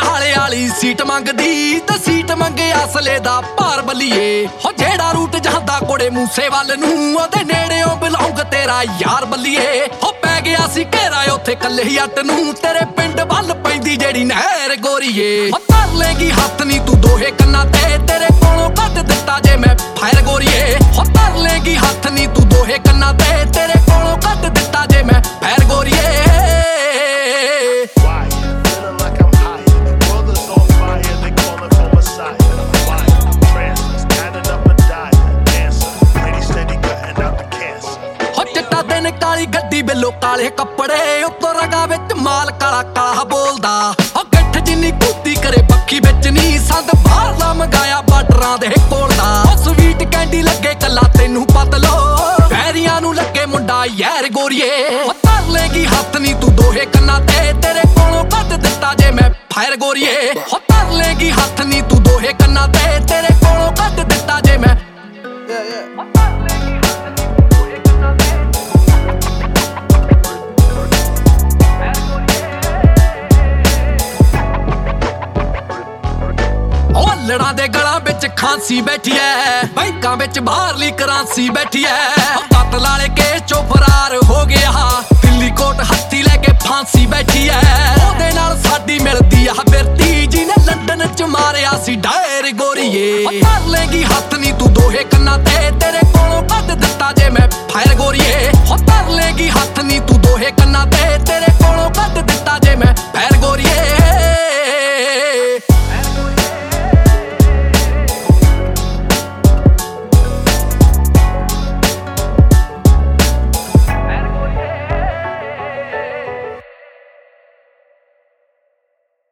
ਹਾਲੇ ਵਾਲੀ ਸੀਟ ਮੰਗਦੀ ਤੇ ਸੀਟ ਮੰਗੇ ਅਸਲੇ ਦਾ ਭਾਰ ਬੱਲੀਏ ਹੋ ਜਿਹੜਾ ਰੂਟ ਜਾਂਦਾ ਕੋੜੇ ਮੂਸੇ ਵੱਲ ਨੂੰ ਉਹਦੇ ਨੇੜਿਓਂ ਬਿਲੋਂਗ ਤੇਰਾ ਯਾਰ ਬੱਲੀਏ ਹੋ ਪੈ ਗਿਆ ਸੀ ਘੇਰਾ ਉੱਥੇ ਕੱਲੇ ਜੱਟ ਨੂੰ ਤੇਰੇ ਪਿੰਡ ਵੱਲ ਪੈਂਦੀ ਜਿਹੜੀ ਨਹਿਰ ਗੋਰੀਏ ਹੋ ਧਰ ਲੇਗੀ ਹੱਥ ਨੀ ਤੂੰ ਦੋਹੇ ਕੰਨਾਂ ਤੇ ਤੇਰੇ ਕੋਲੋਂ ਕੱਢ ਦਿੱਤਾ ਜੇ ਮੈਂ ਫਾਇਰ ਗੋਰੀਏ ਹੋ ਧਰ ਲੇਗੀ ਹੱਥ ਨੀ ਤੂੰ ਦੋਹੇ ਕੰਨਾਂ ਤੇ ਤੇਰੇ ਕੋਲੋਂ ਕੱਢ ਦਿੱਤਾ ਜੇ ਮੈਂ ਫਾਇਰ ਗੋਰੀਏ ਕਾਲੀ ਗੱਡੀ ਬਿੱਲੋ ਕਾਲੇ ਕੱਪੜੇ ਉੱਤੋਂ ਰਗਾ ਵਿੱਚ ਮਾਲ ਕਾਲਾ ਕਾਲਾ ਬੋਲਦਾ ਉਹ ਗੱਠ ਜਿੰਨੀ ਕੁੱਤੀ ਕਰੇ ਬੱਖੀ ਵਿੱਚ ਨੀ ਸੰਦ ਬਾਹਰ ਦਾ ਮੰਗਾਇਆ ਬਾਰਡਰਾਂ ਦੇ ਕੋਲ ਦਾ ਉਹ ਸਵੀਟ ਕੈਂਡੀ ਲੱਗੇ ਕੱਲਾ ਤੈਨੂੰ ਪਤਲੋ ਵੈਰੀਆਂ ਨੂੰ ਲੱਗੇ ਮੁੰਡਾ ਯਾਰ ਗੋਰੀਏ ਉਹ ਧਰ ਲੇਗੀ ਹੱਥ ਨੀ ਤੂੰ ਦੋਹੇ ਕੰਨਾਂ ਤੇ ਤੇਰੇ ਕੋਲੋਂ ਕੱਢ ਦਿੱਤਾ ਜੇ ਮੈਂ ਫਾਇਰ ਗੋਰੀਏ ਉਹ ਧਰ ਲੇਗੀ ਹੱਥ ਨੀ ਤੂੰ ਦੋਹੇ ਕੰਨਾਂ ਤੇ ਤੇਰੇ ਕੋਲੋਂ ਕੱਢ ਦਿੱਤਾ ਜੇ ਮੈਂ ਲੜਾਂ ਦੇ ਗਲਾਂ ਵਿੱਚ ਖਾਂਸੀ ਬੈਠੀ ਐ ਬੈਂਕਾਂ ਵਿੱਚ ਬਾਹਰਲੀ ਕਰਾਂਸੀ ਬੈਠੀ ਐ ਕਤਲ ਵਾਲੇ ਕੇਸ ਚੋਂ ਫਰਾਰ ਹੋ ਗਿਆ ਦਿੱਲੀ ਕੋਟ ਹੱਥੀ ਲੈ ਕੇ ਫਾਂਸੀ ਬੈਠੀ ਐ ਉਹਦੇ ਨਾਲ ਸਾਡੀ ਮਿਲਦੀ ਆ ਬਿਰਤੀ ਜਿਹਨੇ ਲੰਡਨ ਚ ਮਾਰਿਆ ਸੀ ਡਾਇਰ ਗੋਰੀਏ ਧਰ ਲੇਗੀ ਹੱਥ ਨੀ ਤੂੰ ਦੋਹੇ ਕੰਨਾਂ ਤੇ ਤੇਰੇ ਕੋਲੋਂ ਕੱਢ ਦਿੱਤਾ ਜੇ ਮੈਂ ਫਾਇਰ ਗੋਰੀਏ ਧਰ ਲੇਗੀ ਹੱਥ ਨੀ ਤੂੰ ਦੋਹੇ ਕੰਨਾਂ ਤੇ ਤੇਰੇ ਕੋਲੋਂ ਕੱਢ ਦਿੱਤਾ ਜੇ ਮੈਂ ਫਾਇਰ ਗੋਰੀਏ